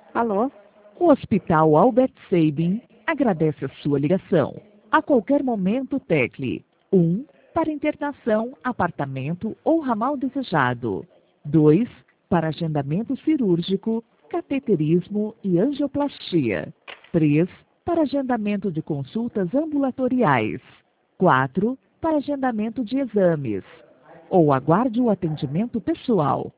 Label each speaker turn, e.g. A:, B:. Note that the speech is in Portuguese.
A: Alô?
B: O Hospital Albert Sabin agradece a sua ligação. A qualquer momento, tecle 1 para internação, apartamento ou ramal desejado. 2 para agendamento cirúrgico, cateterismo e angioplastia. 3 para agendamento de consultas ambulatoriais. 4 para agendamento de exames. Ou aguarde o atendimento pessoal.